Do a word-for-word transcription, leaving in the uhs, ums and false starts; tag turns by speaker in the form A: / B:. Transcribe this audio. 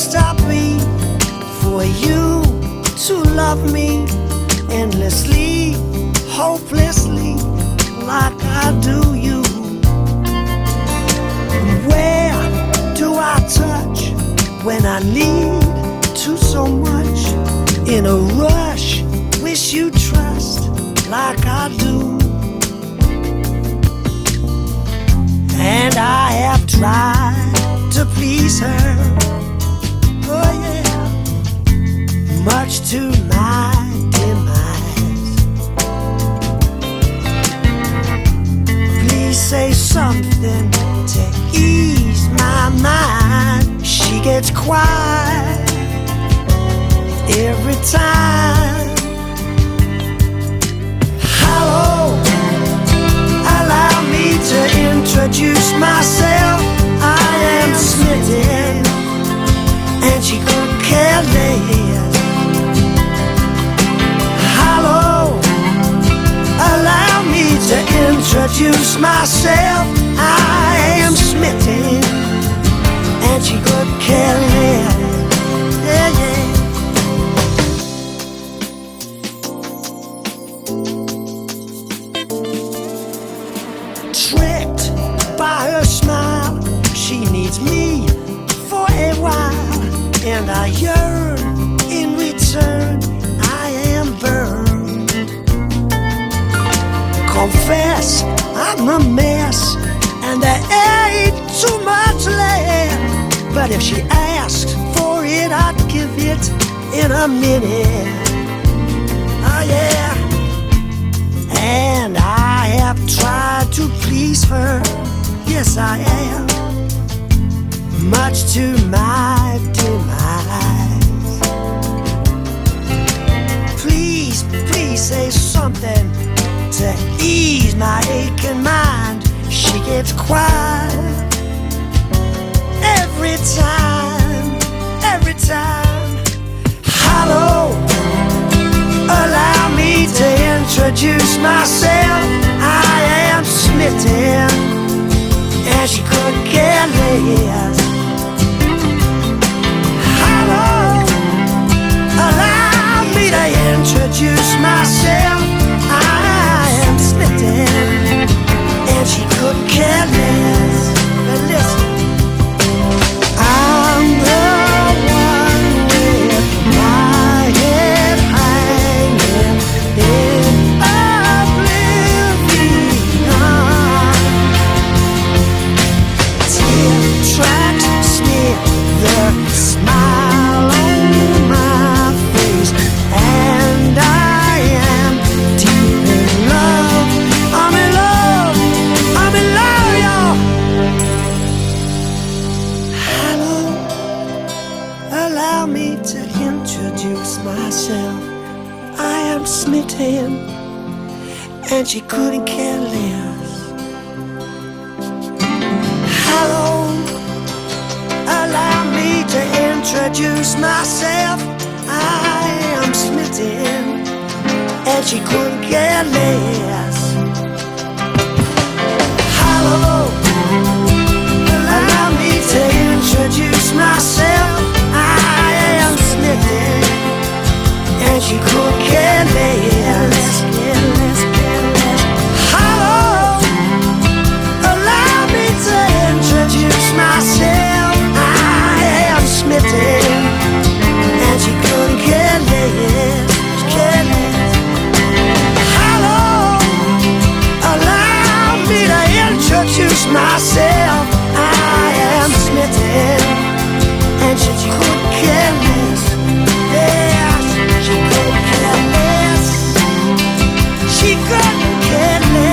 A: must I be for you to love me endlessly, hopelessly, like I do you? Where do I touch when I need to so much? In a rush, wish you trust like I do. And I have tried to please her, oh yeah, much to my demise. Please say something to ease my mind. She gets quiet every time. Hello, allow me to introduce myself. I am smitten, and she could care less. Hello, allow me to introduce myself. I am smitten, and she could care less. Yeah, yeah. Tricked by her smile, she needs me for a while, and I yearn in return. I am burned. Confess I'm a mess, and there ain't too much left. But if she asked for it, I'd give it in a minute. Oh yeah. And I have tried to please her, yes I am, much to my demise. Please, please say something to ease my aching mind. She gets quiet every time, every time. Hello, allow me to introduce myself. I am smitten, and she could care less. Hello, allow me to introduce myself. I am smitten, and she could care less. But listen, I'm the one with my head hanging in oblivion. Tear tracks smear the smile on my face, and I am deep in love. I'm in love, I'm in love, y'all. Hello, allow me to introduce myself. I am smitten, and she couldn't care less. Hello, allow me to introduce myself. I am smitten, and she couldn't care less. Hello, allow me to introduce myself. I am smitten, and she could care less. Hello, allow me to introduce myself. I am smitten, and she couldn't care less. Care less. Hello, allow me to introduce myself. I am smitten, and she could care less. Yes, she could care less. She couldn't care less.